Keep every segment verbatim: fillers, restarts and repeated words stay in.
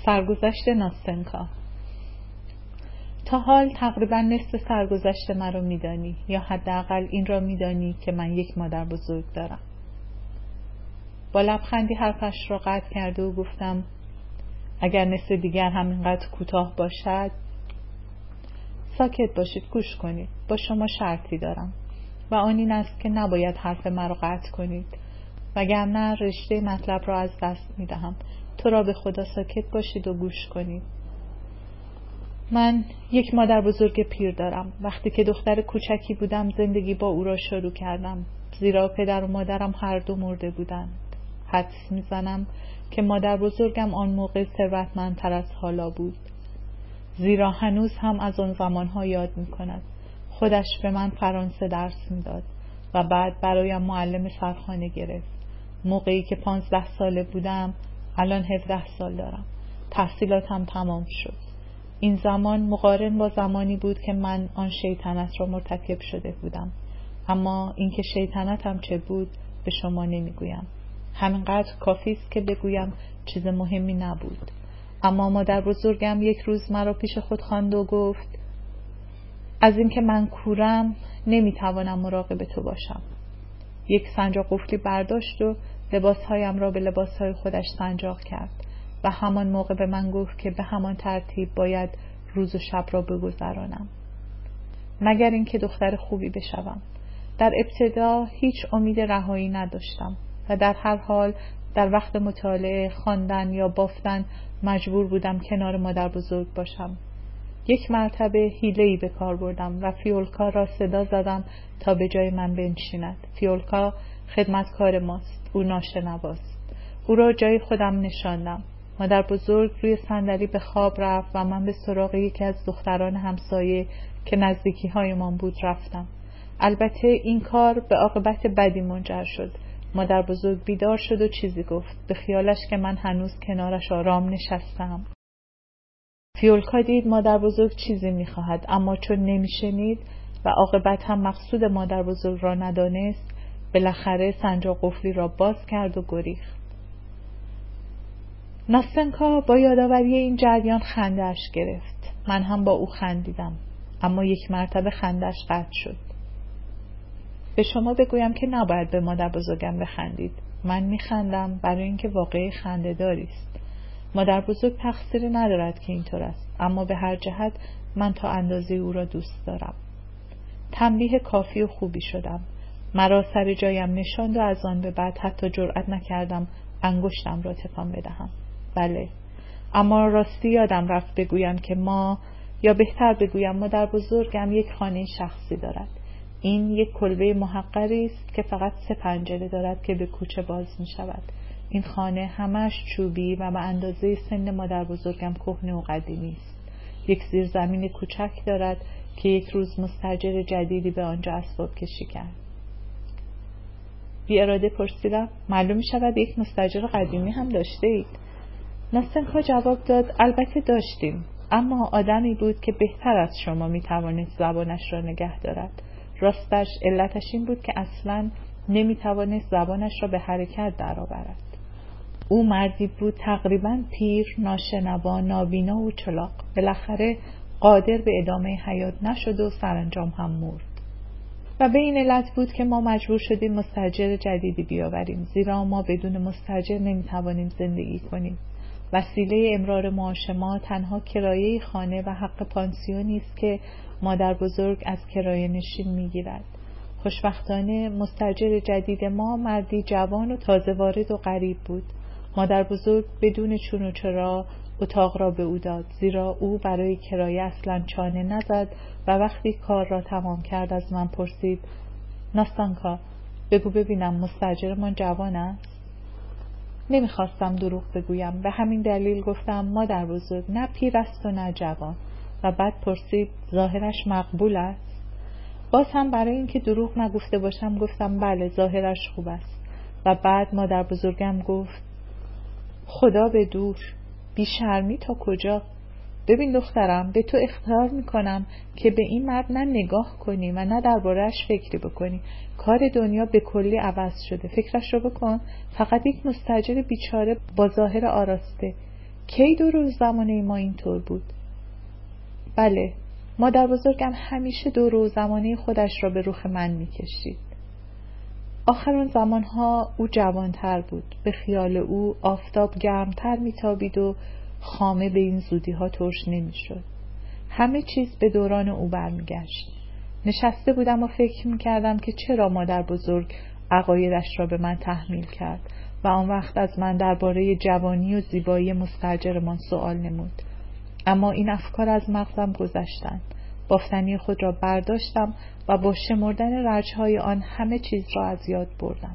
سرگذشت ناستنکا. تا حال تقریبا نصف سرگذشت من رو میدانی، یا حداقل این را میدانی که من یک مادر بزرگ دارم. با لبخندی حرفش را قطع کرده و گفتم اگر نصف دیگر همینقدر کوتاه باشد. ساکت باشید، گوش کنید. با شما شرطی دارم و آن این است که نباید حرف من را قطع کنید، وگرنه رشته مطلب را از دست میدهم. تو را به خدا ساکت باشید و گوش کنید. من یک مادر بزرگ پیر دارم. وقتی که دختر کوچکی بودم زندگی با او را شروع کردم، زیرا پدر و مادرم هر دو مرده بودند. حدس میزنم که مادر بزرگم آن موقع ثروتمندتر از حالا بود، زیرا هنوز هم از آن زمانها یاد میکند. خودش به من فرانسه درس میداد و بعد برایم معلم سرخانه گرفت. موقعی که پانزده ساله بودم، الان هفده سال دارم. تحصیلاتم تمام شد. این زمان مقارن با زمانی بود که من آن شیطنت را مرتکب شده بودم. اما اینکه شیطنتم چه بود به شما نمیگویم. همینقدر کافی است که بگویم چیز مهمی نبود. اما مادر بزرگم یک روز مرا پیش خود خواند و گفت از اینکه من کورم نمیتوانم مراقب تو باشم. یک سنجاق قفلی برداشت و لباسهایم را به لباسهای خودش سنجاق کرد و همان موقع به من گفت که به همان ترتیب باید روز و شب را بگذرانم، مگر اینکه دختر خوبی بشوم. در ابتدا هیچ امید رهایی نداشتم و در هر حال در وقت مطالعه، خواندن یا بافتن مجبور بودم کنار مادر بزرگ باشم. یک مرتبه حیله‌ای به کار بردم و فیولکا را صدا زدم تا به جای من بنشیند. فیولکا خدمتکار ماست، او ناشنواست. او را جای خودم نشاندم. مادر بزرگ روی صندلی به خواب رفت و من به سراغ یکی از دختران همسایه که نزدیکی هایمان بود رفتم. البته این کار به عاقبت بدی منجر شد. مادر بزرگ بیدار شد و چیزی گفت، به خیالش که من هنوز کنارش آرام نشستم. فیولکا دید مادر بزرگ چیزی میخواهد، اما چون نمیشنید و عاقبت هم مقصود مادر بزرگ را ندانست، بالاخره سنجاق قفلی را باز کرد و گریخت. ناستنکا با یادآوری این جریان خنده‌اش گرفت. من هم با او خندیدم، اما یک مرتبه خنده‌اش قطع شد. به شما بگویم که نباید به مادر بزرگم بخندید. من میخندم برای اینکه واقعی خنده داری است. مادر بزرگ تقصیری ندارد که اینطور است، اما به هر جهت من تا اندازه او را دوست دارم. تنبیه کافی و خوبی شدم. مرا سر جایم نشاند و از آن به بعد حتی جرئت نکردم انگشتم را تکان بدهم. بله، اما راستی یادم رفت بگویم که ما، یا بهتر بگویم مادر بزرگم، یک خانه شخصی دارد. این یک کلبه محقری است که فقط سه پنجره دارد که به کوچه باز می شود. این خانه همش چوبی و به اندازه سن مادر بزرگم کهنه و قدیمی است. یک زیرزمین کوچک دارد که یک روز مستاجر جدیدی به آنجا اسباب کشی کرد. بی اراده پرسیدم معلوم می شود یک مستاجر قدیمی هم داشته اید؟ ناستنکا جواب داد البته داشتیم، اما آدمی بود که بهتر از شما می توانست زبانش را نگه دارد. راستش علتش این بود که اصلاً نمی توانست زبانش را به حرکت درآورد. او مردی بود تقریباً پیر، ناشنوا، نابینا و چلاق. بالاخره قادر به ادامه حیات نشد و سرانجام هم مرد. و به این علت بود که ما مجبور شدیم مستاجر جدیدی بیاوریم، زیرا ما بدون مستاجر نمی توانیم زندگی کنیم. وسیله امرار معاش ما تنها کرایه خانه و حق پانسیونی است که مادر بزرگ از کرایه نشین می گیرد. خوشبختانه مستاجر جدید ما مردی جوان و تازه وارد و غریب بود. مادر بزرگ بدون چون و چرا اتاق را به او داد، زیرا او برای کرایه اصلا چانه نزد و وقتی کار را تمام کرد از من پرسید ناستنکا، بگو ببینم مستاجرمان جوان است؟ نمیخواستم دروغ بگویم، به همین دلیل گفتم مادر بزرگ نه پیر است و نه جوان. و بعد پرسید ظاهرش مقبول است؟ باز هم برای اینکه دروغ نگفته باشم گفتم بله ظاهرش خوب است. و بعد مادر بزرگم گفت خدا به دور، بیشرمی تا کجا؟ ببین دخترم، به تو اخطار میکنم که به این مرد نه نگاه کنی و نه درباره‌اش فکری بکنی. کار دنیا به کلی عوض شده. فکرش رو بکن، فقط یک مستاجر بیچاره با ظاهر آراسته. کی دو روز زمانه ما اینطور بود؟ بله، مادر بزرگم همیشه دو روز زمانه خودش را به رخ من میکشید. آخر آن زمانها او جوانتر بود. به خیال او آفتاب گرمتر میتابید و خامه به این زودی ها ترش نمیشد. همه چیز به دوران او برمیگشت. نشسته بودم و فکر میکردم که چرا مادر بزرگ عقایدش را به من تحمیل کرد و آن وقت از من درباره جوانی و زیبایی مستاجرمان سوال نمود. اما این افکار از مغزم گذشتند. بافتنی خود را برداشتم و با شمردن رجهای آن همه چیز را از یاد بردم.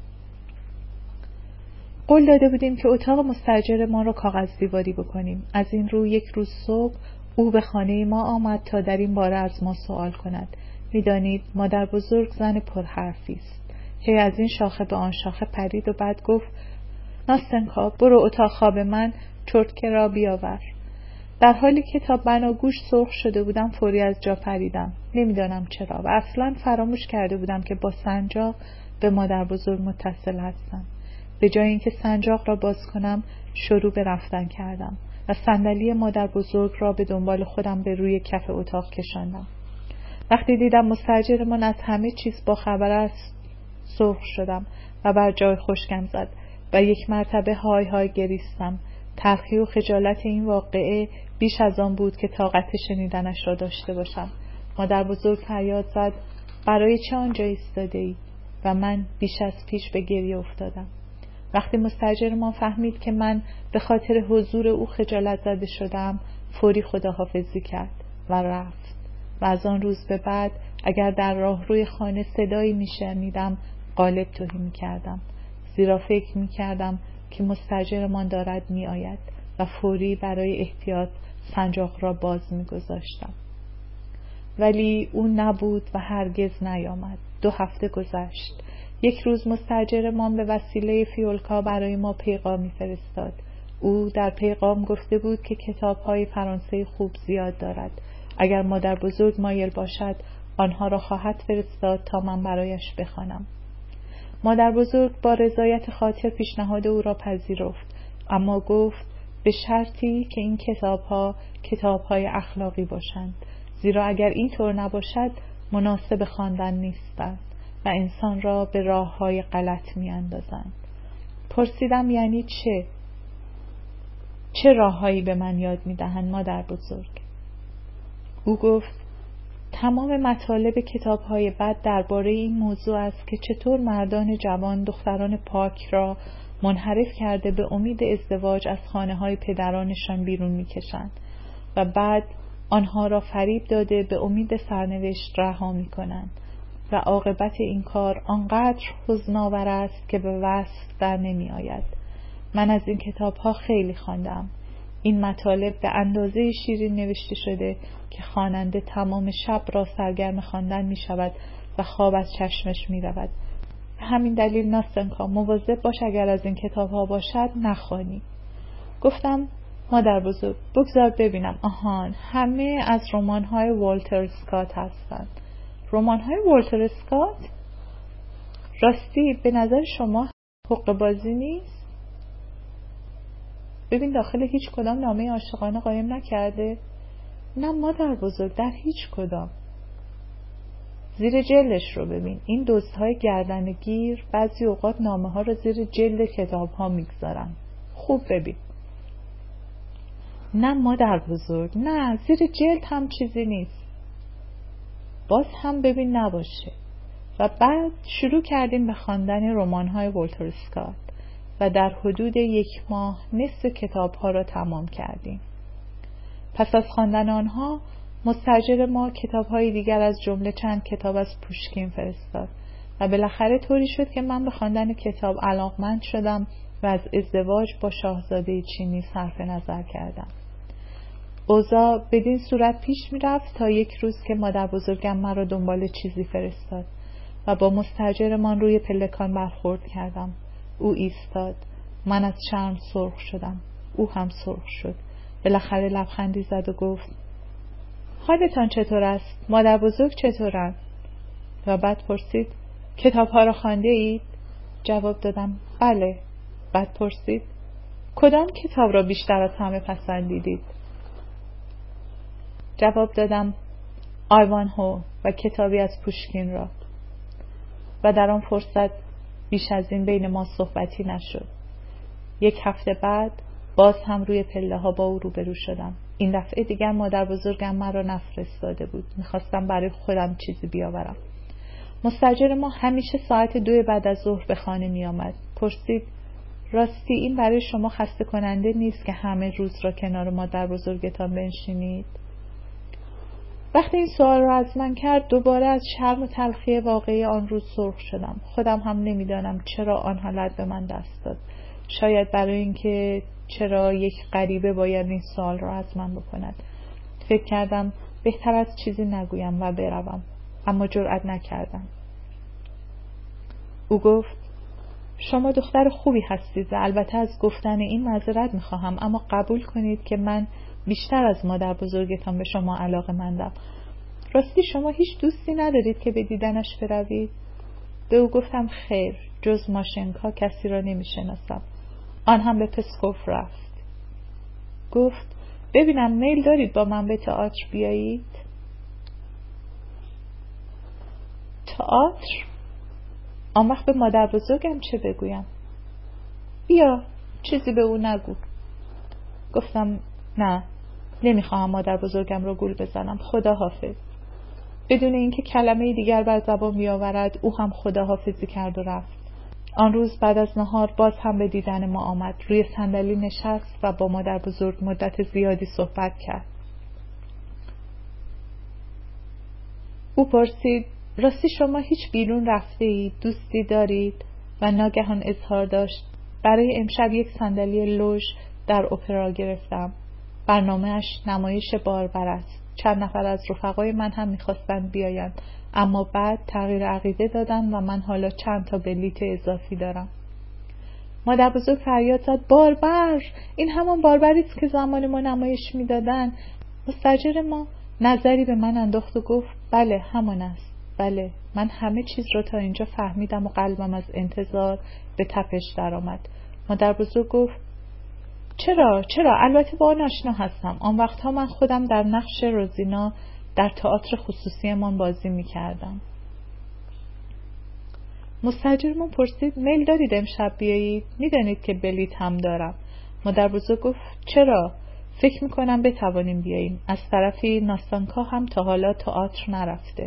قول داده بودیم که اتاق مستاجر ما را کاغذ دیواری بکنیم. از این رو یک روز صبح او به خانه ما آمد تا در این باره از ما سوال کند. می‌دانید مادر بزرگ زن پرحرفی است. هی از این شاخه به آن شاخه پرید و بعد گفت ناستنکا برو اتاق خواب من چرتکه را بیاور. در حالی که تا بناگوش سرخ شده بودم فوری از جا پریدم. نمیدانم چرا و اصلا فراموش کرده بودم که با سنجاق به مادر بزرگ متصل هستم. به جای اینکه سنجاق را باز کنم شروع به رفتن کردم و صندلی مادر بزرگ را به دنبال خودم به روی کف اتاق کشاندم. وقتی دیدم مستاجرمان از همه چیز با خبر است سرخ شدم و بر جای خشکم زد و یک مرتبه های های گریستم. تلخی و خجالت این واقعه بیش از آن بود که طاقت شنیدنش را داشته باشم. مادر بزرگ فریاد زد برای چه آنجا ایستاده ای؟ و من بیش از پیش به گریه افتادم. وقتی مستاجر ما فهمید که من به خاطر حضور او خجالت زده شدم فوری خداحافظی کرد و رفت و از آن روز به بعد اگر در راه روی خانه صدایی می شنیدم غالب توهی می کردم، زیرا فکر می کردم که مستاجرمان دارد می آید و فوری برای احتیاط سنجاق را باز می گذاشتم. ولی او نبود و هرگز نیامد. دو هفته گذشت. یک روز مستاجرمان به وسیله فیولکا برای ما پیغامی فرستاد. او در پیغام گفته بود که کتاب‌های فرانسه خوب زیاد دارد. اگر مادر بزرگ مایل باشد آنها را خواهد فرستاد تا من برایش بخوانم. مادر بزرگ با رضایت خاطر پیشنهاد او را پذیرفت، اما گفت به شرطی که این کتاب‌ها کتاب‌های اخلاقی باشند، زیرا اگر این طور نباشد مناسب خواندن نیستند و انسان را به راه‌های غلط می‌اندازند. پرسیدم یعنی چه؟ چه راه‌هایی به من یاد می‌دهند مادر بزرگ؟ او گفت تمام مطالب کتاب‌های بد درباره این موضوع است که چطور مردان جوان دختران پاک را منحرف کرده به امید ازدواج از خانه‌های پدرانشان بیرون می‌کشند و بعد آنها را فریب داده به امید سرنوشت رها می‌کنند و عاقبت این کار آنقدر حزن‌آور است که به وصف در نمی‌آید. من از این کتاب‌ها خیلی خواندم. این مطالب به اندازه شیرین نوشته شده که خواننده تمام شب را سرگرم خواندن می شود و خواب از چشمش می رود. همین دلیل ناستنکا مواظب باش اگر از این کتاب ها باشد نخوانی. گفتم مادر بزرگ بگذار ببینم. آهان همه از رمان های والتر اسکات هستند. رمان های والتر اسکات؟ راستی به نظر شما حقه بازی نیست؟ ببین داخل هیچ کدام نامه عاشقانه قایم نکرده؟ نه مادر بزرگ در هیچ کدام. زیر جلدش رو ببین. این دزدهای گردنگیر بعضی اوقات نامه ها رو زیر جلد کتاب ها میگذارن. خوب ببین. نه مادر بزرگ نه، زیر جلد هم چیزی نیست. باز هم ببین نباشه. و بعد شروع کردیم به خواندن رمان های والتر اسکات و در حدود یک ماه نصف کتاب ها را تمام کردیم. پس از خواندن آنها مستاجر ما کتاب های دیگر از جمله چند کتاب از پوشکین فرستاد و بالاخره طوری شد که من به خواندن کتاب علاقمند شدم و از ازدواج با شاهزاده چینی صرف نظر کردم. اوضاع بدین صورت پیش می رفت تا یک روز که مادر بزرگم مرا دنبال چیزی فرستاد و با مستاجرمان روی پلکان برخورد کردم. او ایستاد. من از شرم سرخ شدم. او هم سرخ شد. بالاخره لبخندی زد و گفت حالتان چطور است؟ مادر بزرگ چطورند؟ و بعد پرسید کتاب ها را خوانده اید؟ جواب دادم بله. بعد پرسید کدام کتاب را بیشتر از همه پسندیدید؟ جواب دادم آیوانهو و کتابی از پوشکین را. و در آن فرصت بیش از این بین ما صحبتی نشد. یک هفته بعد باز هم روی پله ها با او روبرو شدم. این دفعه دیگر مادر بزرگم مرا نفرستاده بود. میخواستم برای خودم چیزی بیاورم. مستاجر ما همیشه ساعت دو بعد از ظهر به خانه می آمد. پرسید راستی این برای شما خسته کننده نیست که همه روز را کنار مادر بزرگتان بنشینید؟ وقتی این سوال را از من کرد دوباره از شرم و تلخی واقعی آن روز سرخ شدم. خودم هم نمیدانم چرا آن حالت به من دست داد. شاید برای اینکه چرا یک غریبه باید این سوال را از من بکند. فکر کردم بهتر از چیزی نگویم و بروم، اما جرئت نکردم. او گفت شما دختر خوبی هستید و البته از گفتن این معذرت میخواهم، اما قبول کنید که من بیشتر از مادر بزرگتان به شما علاقه‌مندم. راستی شما هیچ دوستی ندارید که به دیدنش بروید؟ به او گفتم خیر، جز ماشنکا کسی را نمیشناسم. آن هم به پسکوف رفت. گفت ببینم میل دارید با من به تئاتر بیایید؟ تئاتر؟ آن وقت به مادر بزرگم چه بگویم؟ بیا چیزی به او نگو. گفتم نه، نمیخواهم مادر بزرگم رو گول بزنم. خدا حافظ. بدون اینکه کلمه دیگر بر زبان بیاورد او هم خدا حافظی کرد و رفت. آن روز بعد از نهار باز هم به دیدن ما آمد. روی صندلی نشست و با مادر بزرگ مدت زیادی صحبت کرد. او پرسید راستی شما هیچ بیرون رفته اید؟ دوستی دارید؟ و ناگهان اظهار داشت برای امشب یک صندلی لوژ در اپرا گرفتم. برنامه‌اش نمایش باربر است. چند نفر از رفقای من هم می‌خواستند بیایند، اما بعد تغییر عقیده دادن و من حالا چند تا بلیت اضافی دارم. مادر بزرگ فریاد زد باربر! این همان باربری است که زمان ما نمایش میدادن. مستاجر ما نظری به من انداخت و گفت بله همان است. بله، من همه چیز را تا اینجا فهمیدم و قلبم از انتظار به تپش درآمد. مادر بزرگ گفت چرا؟ چرا؟ البته با آن آشنا هستم. آن وقتها من خودم در نقش روزینا در تئاتر خصوصیمان بازی می‌کردم. مستاجرمون پرسید میل دارید امشب بیایید؟ میدانید که بلیط هم دارم. مادر بزرگ گفت چرا؟ فکر می‌کنم بتوانیم بیاییم. از طرفی ناستانکا هم تا حالا تئاتر نرفته.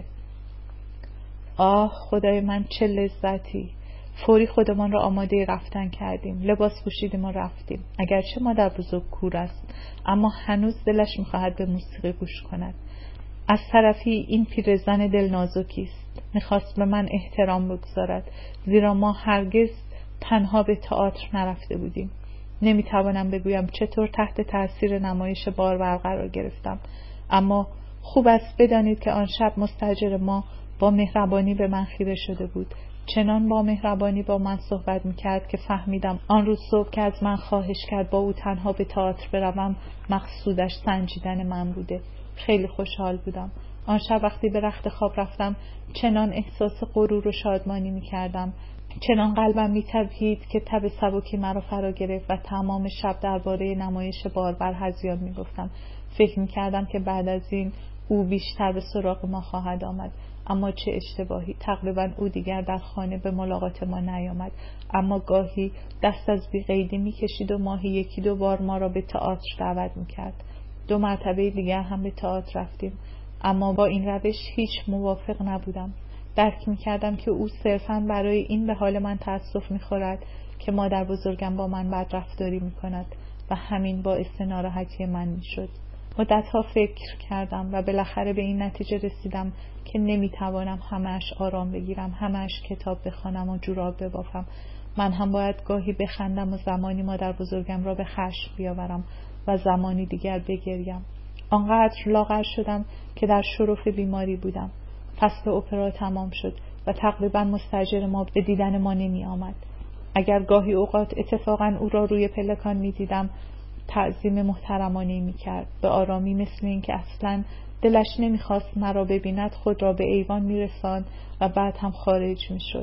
آه خدای من چه لذتی! فوری خودمان را آماده رفتن کردیم. لباس پوشیدیم و رفتیم. اگرچه مادر بزرگ کور است، اما هنوز دلش می‌خواهد به موسیقی گوش کند. از طرفی این پیرزن دل نازکی است. می‌خواست به من احترام بگذارد، زیرا ما هرگز تنها به تئاتر نرفته بودیم. نمی‌توانم بگویم چطور تحت تأثیر نمایش باربر قرار گرفتم، اما خوب است بدانید که آن شب مستاجر ما با مهربانی به من خیره شده بود. چنان با مهربانی با من صحبت میکرد که فهمیدم آن روز صبح که از من خواهش کرد با او تنها به تئاتر بروم مقصودش سنجیدن من بوده. خیلی خوشحال بودم. آن شب وقتی به رخت خواب رفتم چنان احساس غرور و شادمانی میکردم، چنان قلبم میتپید که تب سبکی مرا فرا گرفت و تمام شب درباره نمایش باربر هذیان میگفتم. فکر میکردم که بعد از این او بیشتر به سراغ ما خواهد آمد، اما چه اشتباهی. تقریبا او دیگر در خانه به ملاقات ما نیامد، اما گاهی دست از بی‌قیدی میکشید و ماهی یکی دو بار ما را به تئاتر دعوت میکرد. دو مرتبه دیگر هم به تئاتر رفتیم، اما با این روش هیچ موافق نبودم. درک میکردم که او صرفاً برای این به حال من تأسف میخورد که مادر بزرگم با من بدرفتاری میکند و همین باعث ناراحتی من میشد. مدتها فکر کردم و بالاخره به این نتیجه رسیدم که نمیتوانم همه‌اش آرام بگیرم، همه‌اش کتاب بخوانم و جوراب ببافم. من هم باید گاهی بخندم و زمانی مادر بزرگم را به خشم بیاورم و زمانی دیگر بگریم. آنقدر لاغر شدم که در شرف بیماری بودم. فصل اپرا تمام شد و تقریبا مستاجر ما به دیدن ما نمی آمد. اگر گاهی اوقات اتفاقا او را روی پلکان می دیدم، تعظیم محترمانه می کرد. به آرامی مثل این که اصلا دلش نمی خواست مرا ببیند خود را به ایوان می رساند و بعد هم خارج می شد.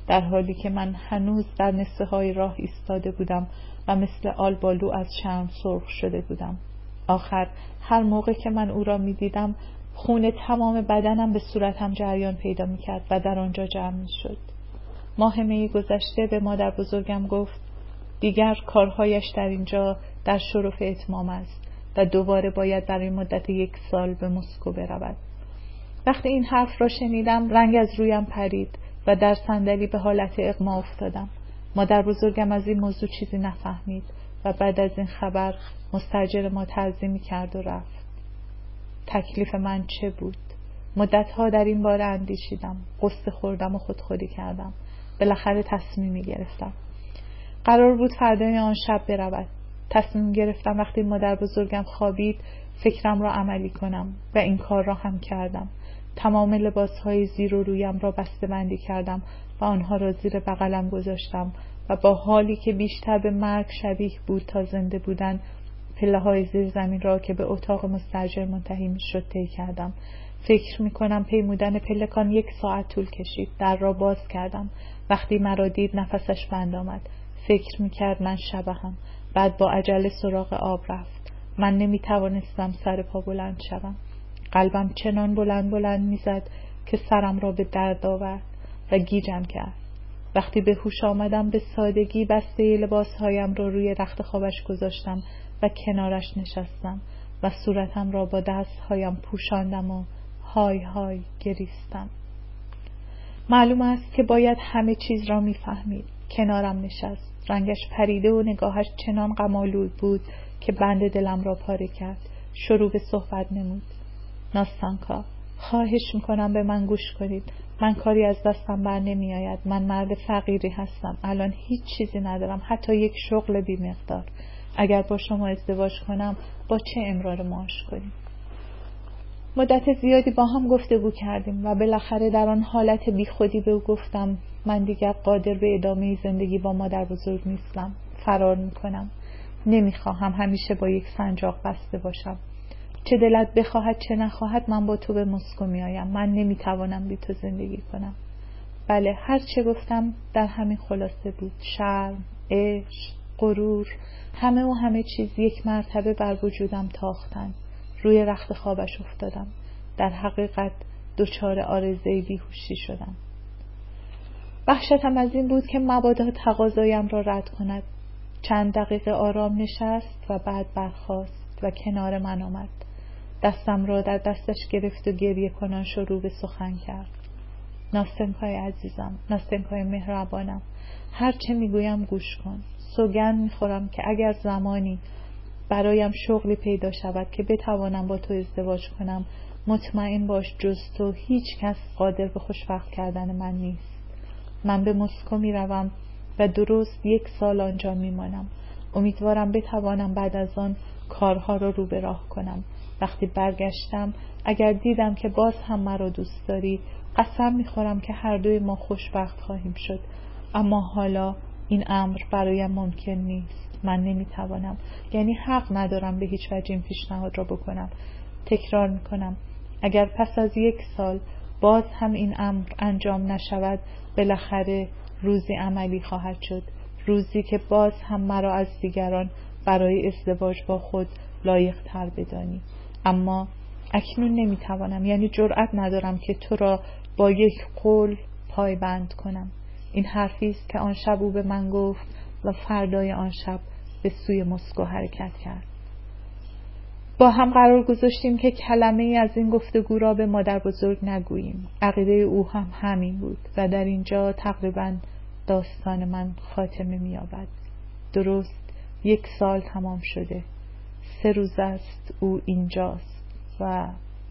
در حالی که من هنوز در نصفه های راه ایستاده بودم و مثل آلبالو از شرم سرخ شده بودم. آخر هر موقع که من او را می دیدم خون تمام بدنم به صورتم جریان پیدا می کرد و در آنجا جمع می شد. ماه می گذشته به مادر بزرگم گفت دیگر کارهایش در اینجا در شرف اتمام است و دوباره باید برای مدت یک سال به مسکو برود. وقتی این حرف را شنیدم رنگ از رویم پرید و در صندلی به حالت اغما افتادم. مادر بزرگم از این موضوع چیزی نفهمید و بعد از این خبر مستاجر ما تعظیمی کرد و رفت. تکلیف من چه بود؟ مدتها در این باره اندیشیدم، قصه خوردم و خودخوری کردم. بالاخره تصمیمی گرفتم. قرار بود فردای آن شب برود. تصمیم گرفتم وقتی مادر بزرگم خوابید فکرم را عملی کنم و این کار را هم کردم. تمام لباسهای زیر و رویم را بسته بندی کردم و آنها را زیر بغلم گذاشتم و با حالی که بیشتر به مرگ شبیه بود تا زنده بودن پله های زیر زمین را که به اتاق مستاجر منتهی می شد طی کردم. فکر می کنم پیمودن پلکان یک ساعت طول کشید. در را باز کردم. وقتی مرا دید نفسش بند آمد. فکر می کرد من شبهم. بعد با عجله سراغ آب رفت. من نمی توانستم سر پا بلند شوم. قلبم چنان بلند بلند می زد که سرم را به درد آورد و گیجم کرد. وقتی به هوش آمدم به سادگی بسته لباسهایم را روی رخت خوابش گذاشتم و کنارش نشستم و صورتم را با دستهایم پوشاندم و های های گریستم. معلوم است که باید همه چیز را می فهمید. کنارم نشست. رنگش پریده و نگاهش چنان غم‌آلود بود که بند دلم را پاره کرد. شروع به صحبت نمود. ناستانکا، خواهش میکنم به من گوش کنید. من کاری از دستم بر نمی آید. من مرد فقیری هستم. الان هیچ چیزی ندارم، حتی یک شغل بی مقدار. اگر با شما ازدواج کنم با چه امرار معاش کنیم؟ مدت زیادی با هم گفتگو کردیم و بالاخره در آن حالت بی خودی به او گفتم من دیگر قادر به ادامه زندگی با مادر بزرگ نیستم. فرار میکنم. نمیخواهم همیشه با یک سنجاق بسته باشم. چه دلت بخواهد چه نخواهد من با تو به مسکو میآیم. من نمیتوانم بی تو زندگی کنم. بله، هر چه گفتم در همین خلاصه بود. شرم، عشق، غرور، همه و همه چیز یک مرتبه بر وجودم تاختند. روی رخت خوابش افتادم. در حقیقت دچار عارضه بیهوشی شدم. وحشتم از این بود که مبادا تقاضایم را رد کند. چند دقیقه آرام نشست و بعد برخاست و کنار من آمد. دستم را در دستش گرفت و گریه کنان شروع به سخن کرد. ناستنکای عزیزم، ناستنکای مهربانم، هر چه میگویم گوش کن. سوگند میخورم که اگر زمانی برایم شغلی پیدا شود که بتوانم با تو ازدواج کنم، مطمئن باش جز تو هیچ کس قادر به خوشبخت کردن من نیست. من به مسکو می روم و درست یک سال آنجا می مانم. امیدوارم بتوانم بعد از آن کارها را رو به راه کنم. وقتی برگشتم اگر دیدم که باز هم مرا دوست داری، قسم می خورم که هر دوی ما خوشبخت خواهیم شد. اما حالا این امر برایم ممکن نیست. من نمی توانم، یعنی حق ندارم به هیچ وجه این پیشنهاد را بکنم. تکرار می کنم اگر پس از یک سال باز هم این امر انجام نشود، بالاخره روزی عملی خواهد شد. روزی که باز هم مرا از دیگران برای ازدواج با خود لایق تر بدانی. اما اکنون نمی توانم، یعنی جرأت ندارم که تو را با یک قول پایبند کنم. این حرفی است که آن شب او به من گفت و فردای آن شب به سوی مسکو حرکت کرد. با هم قرار گذاشتیم که کلمه ای از این گفتگو را به مادر بزرگ نگوییم. عقیده او هم همین بود و در اینجا تقریبا داستان من خاتمه می‌یابد. درست یک سال تمام شده. سه روز است او اینجاست و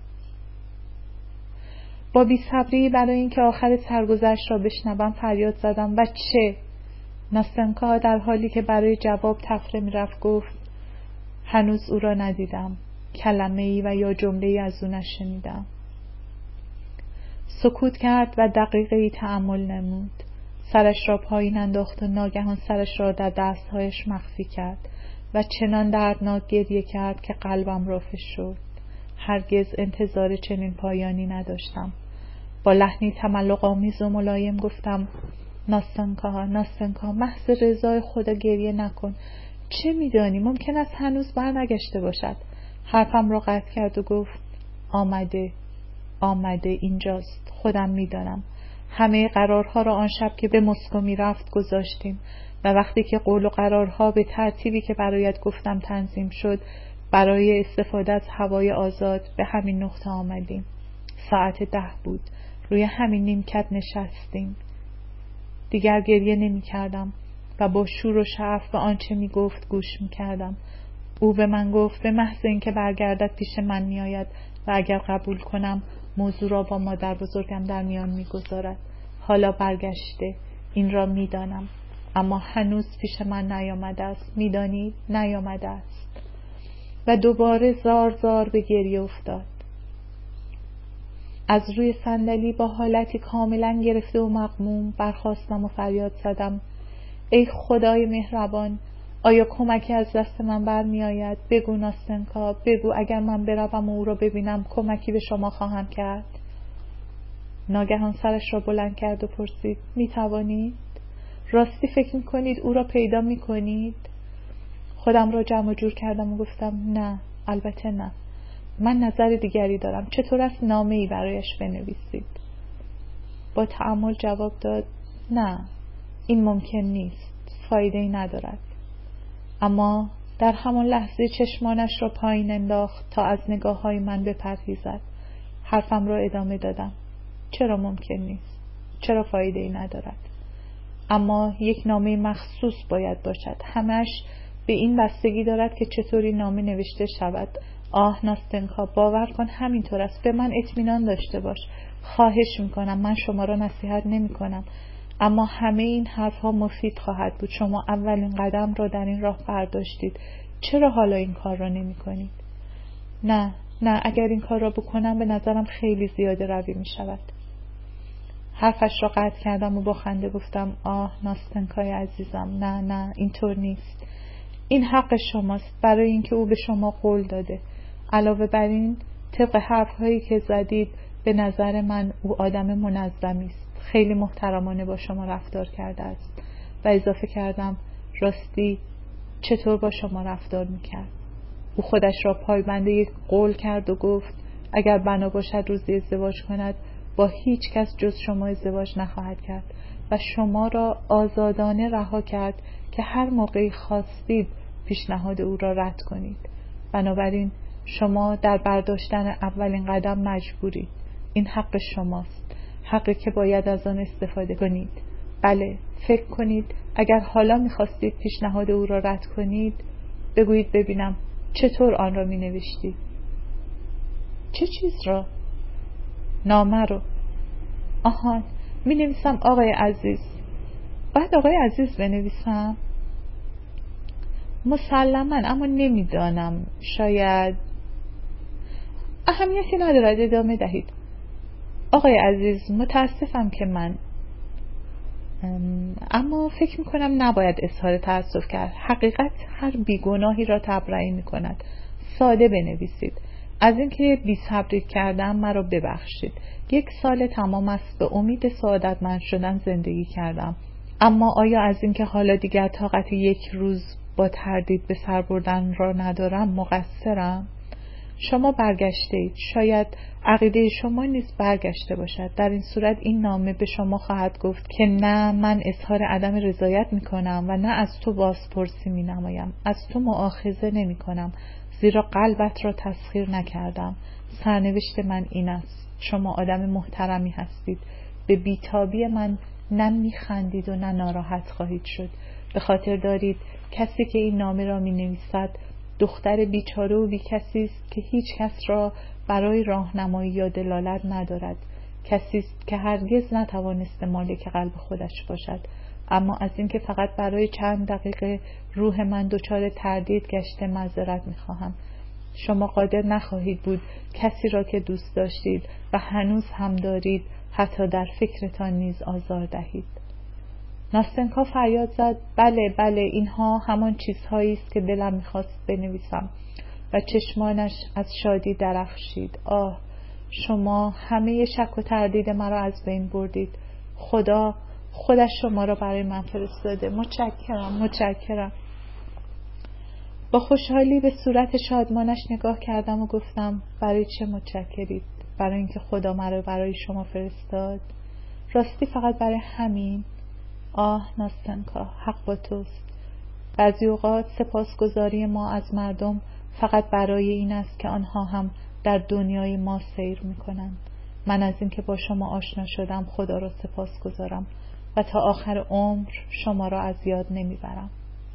با بی‌صبری برای اینکه آخر سرگذشت را بشنوم فریاد زدم و چه؟ ناستنکا در حالی که برای جواب تفره می‌رفت گفت هنوز او را ندیدم. کلمه‌ای و یا جمله‌ای از او نشنیدم. سکوت کرد و دقیقه‌ای تأمل نمود. سرش را پایین انداخت و ناگهان سرش را در دستهایش مخفی کرد و چنان دردناک گریه کرد که قلبم را فشرد. هرگز انتظار چنین پایانی نداشتم. با لحنی تملق‌آمیز و ملایم گفتم ناستنکا ناستنکا محض رضای خدا گریه نکن. چه میدانی؟ ممکن است هنوز برنگشته باشد. حرفم را قطع کرد و گفت آمده آمده اینجاست. خودم میدانم. همه قرارها را آن شب که به مسکو می رفت گذاشتیم و وقتی که قول و قرارها به ترتیبی که برایت گفتم تنظیم شد، برای استفاده از هوای آزاد به همین نقطه آمدیم. ساعت ده بود. روی همین نیمکت نشستیم. دیگر گریه نمی کردم و با شور و شعف به آنچه می گفت گوش می کردم. او به من گفت به محض اینکه برگردد پیش من می آید و اگر قبول کنم موضوع را با مادر بزرگم در میان می گذارد. حالا برگشته، این را می دانم، اما هنوز پیش من نیامده است. می دانی؟ نیامده است. و دوباره زار زار به گریه افتاد. از روی صندلی با حالتی کاملا گرفته و مغموم برخاستم و فریاد زدم ای خدای مهربان، آیا کمکی از دست من برمی آید؟ بگو ناستنکا، بگو اگر من بروم و او را ببینم کمکی به شما خواهم کرد. ناگهان سرش را بلند کرد و پرسید می توانید؟ راستی فکر می کنید او را پیدا می کنید؟ خودم را جمع جور کردم و گفتم نه، البته نه. من نظر دیگری دارم. چطور است نامه‌ای برایش بنویسید؟ با تأمل جواب داد نه، این ممکن نیست، فایده‌ای ندارد. اما در همان لحظه چشمانش را پایین انداخت تا از نگاه‌های من بپرهیزد. حرفم را ادامه دادم. چرا ممکن نیست؟ چرا فایده‌ای ندارد؟ اما یک نامه مخصوص باید باشد. همش به این بستگی دارد که چطوری نامه نوشته شود. آه ناستنکا، باور کن همینطور است. به من اطمینان داشته باش. خواهش میکنم. من شما را نصیحت نمی کنم، اما همه این حرفها مفید خواهد بود. شما اولین قدم را در این راه برداشتید. چرا حالا این کار را نمی کنید؟ نه نه، اگر این کار را بکنم به نظرم خیلی زیاده روی می شود. حرفش را قطع کردم و با خنده گفتم آه ناستنکای عزیزم، نه نه، اینطور نیست. این حق شماست برای اینکه او به شما قول داده. علاوه بر این، طبق حرفهایی که زدید به نظر من او آدم منظمی است. خیلی محترمانه با شما رفتار کرده است. و اضافه کردم راستی چطور با شما رفتار میکرد؟ او خودش را پایبند یک قول کرد و گفت اگر بنا باشد روزی ازدواج کند با هیچ کس جز شما ازدواج نخواهد کرد و شما را آزادانه رها کرد که هر موقعی خواستید پیشنهاد او را رد کنید. بنابراین شما در برداشتن اولین قدم مجبورید. این حق شماست، حقی که باید از آن استفاده کنید. بله، فکر کنید اگر حالا می‌خواستید پیشنهاد او را رد کنید، بگویید ببینم چطور آن را می نوشتید؟ چه چیز را؟ نامه رو. آهان، می نویسم آقای عزیز. بعد آقای عزیز بنویسم؟ مسلماً، اما نمیدانم، شاید اهمیتی ندارد، ادامه دهید. آقای عزیز، متاسفم که من اما فکر میکنم نباید اظهار تأسف کرد. حقیقت هر بیگناهی را تبرئه میکند. ساده بنویسید. از اینکه بی‌صبری کردم مرا ببخشید. یک سال تمام است به امید سعادتمند شدن زندگی کردم، اما آیا از اینکه حالا دیگر طاقت یک روز با تردید به سر بردن را ندارم مقصرم؟ شما برگشته اید. شاید عقیده شما نیز برگشته باشد. در این صورت این نامه به شما خواهد گفت که نه من اظهار عدم رضایت می کنم و نه از تو بازپرسی می نمایم. از تو مؤاخذه نمی کنم، زیرا قلبت را تسخیر نکردم. سرنوشت من این است. شما آدم محترمی هستید. به بیتابی من نه می خندید و نه ناراحت خواهید شد. به خاطر دارید کسی که این نامه را می نویسد دختر بیچاره و بی کسی است که هیچ کس را برای راهنمایی یا دلالت ندارد. کسی است که هرگز نتوانسته مالک قلب خودش باشد، اما از اینکه فقط برای چند دقیقه روح من دچار تردید گشته معذرت می‌خواهم. شما قادر نخواهید بود کسی را که دوست داشتید و هنوز هم دارید حتی در فکرتان نیز آزار دهید. ناستنکا فریاد زد بله بله، اینها همان چیزهایی است که دلم می‌خواست بنویسم و چشمانش از شادی درخشید. آه، شما همه شک و تردید مرا از بین بردید. خدا خودش شما را برای من فرستاده. متشکرم متشکرم. با خوشحالی به صورت شادمانش نگاه کردم و گفتم برای چه متشکرید؟ برای اینکه خدا مرا برای شما فرستاد؟ راستی فقط برای همین؟ آه ناستنکا، حق با توست. بعضی اوقات سپاسگزاری ما از مردم فقط برای این است که آنها هم در دنیای ما سیر میکنند. من از اینکه با شما آشنا شدم خدا را سپاسگزارم و تا آخر عمر شما را از یاد نمیبرم.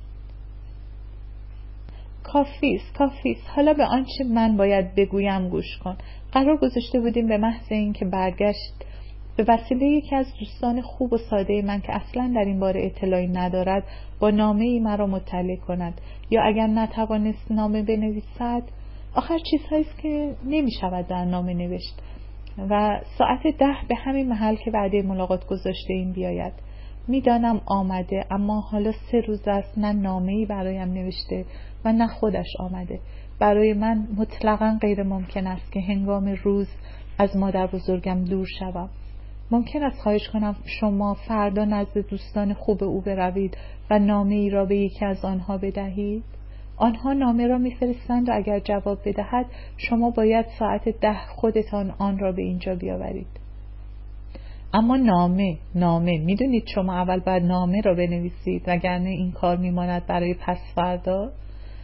کافیست کافیست حالا به آنچه من باید بگویم گوش کن. قرار گذاشته بودیم به محض این که برگشت به وسیله یکی از دوستان خوب و ساده من که اصلا در این باره اطلاعی ندارد با نامه ای مرا مطلع کند، یا اگر نتوانست نامه بنویسد، آخر چیزهایی است که نمی شود در نامه نوشت، و ساعت ده به همین محل که وعده ملاقات گذاشته این بیاید. میدانم آمده، اما حالا سه روز است نه نامه‌ای برایم نوشته و نه خودش آمده. برای من مطلقاً غیر ممکن است که هنگام روز از مادر بزرگم دور شوم. ممکن است خواهش کنم شما فردا نزد دوستان خوب او بروید و نامه ای را به یکی از آنها بدهید؟ آنها نامه را میفرستند و اگر جواب بدهد شما باید ساعت ده خودتان آن را به اینجا بیاورید. اما نامه نامه میدونید شما اول باید نامه را بنویسید، وگرنه این کار میماند برای پس فردا.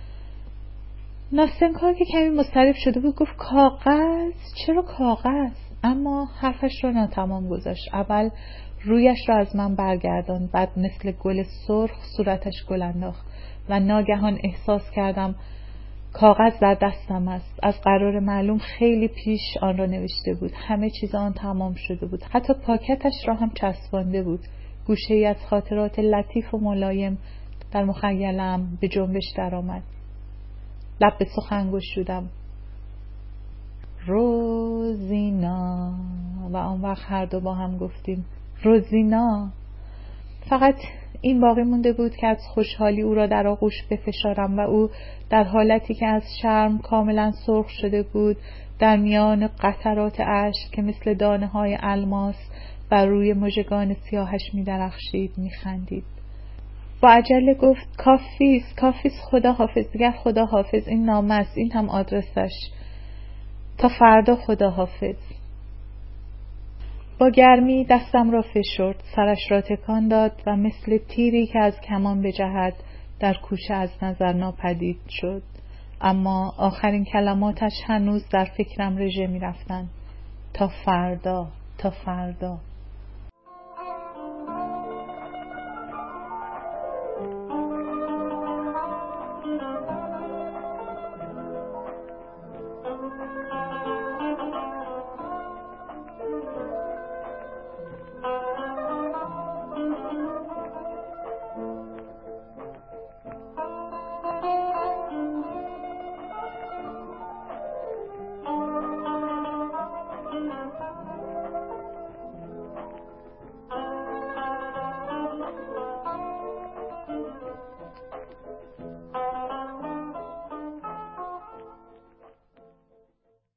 ناستنکا که کمی مضطرب شده بود گفت کاغذ؟ چرا کاغذ؟ اما حرفش را ناتمام گذاشت. اول رویش را از من برگرداند، بعد مثل گل سرخ صورتش گل انداخت و ناگهان احساس کردم کاغذ در دستم است. از قرار معلوم خیلی پیش آن را نوشته بود. همه چیز آن تمام شده بود، حتی پاکتش را هم چسبانده بود. گوشه ای از خاطرات لطیف و ملایم در مخیلم به جنبش درآمد. لب به سخن گشودم. روزینا، و آن وقت هر دو با هم گفتیم روزینا. فقط این باقی مونده بود که از خوشحالی او را در آغوش بفشارم و او در حالتی که از شرم کاملا سرخ شده بود در میان قطرات اشک که مثل دانه های الماس بر روی مژگان سیاهش می درخشید می خندید. با عجله گفت کافیست کافیست خدا حافظ. دیگر خدا حافظ. این نامه است، این هم آدرسش. تا فردا خدا حافظ. با گرمی دستم را فشرد، سرش را تکان داد و مثل تیری که از کمان بجهد در کوچه از نظر ناپدید شد. اما آخرین کلماتش هنوز در فکرم رژه می رفتند. تا فردا، تا فردا.